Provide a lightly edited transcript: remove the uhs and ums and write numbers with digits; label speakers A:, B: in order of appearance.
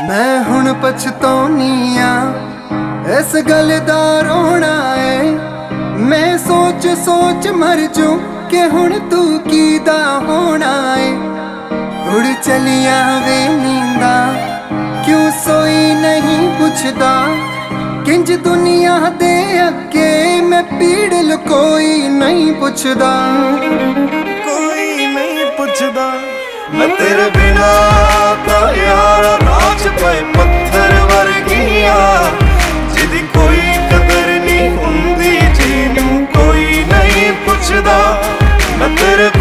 A: मैं हुण पछताउनी आ इस गल दा रोना है। मैं सोच सोच मर जूं कि हुण तू कीदा होना है। उड़ चलिया वे नींदा क्यों सोई नहीं पुछदा। किंज दुनिया दे अगे मैं पीड़ लुकोई नहीं पुछदा।
B: कोई नहीं पुछदा मैं तेरे बिना ता यारा नाच पे पत्थर वर्गिया जिदी कोई कदर नहीं हुंदी, जिन्नू कोई नहीं पुछदा मैं तेरे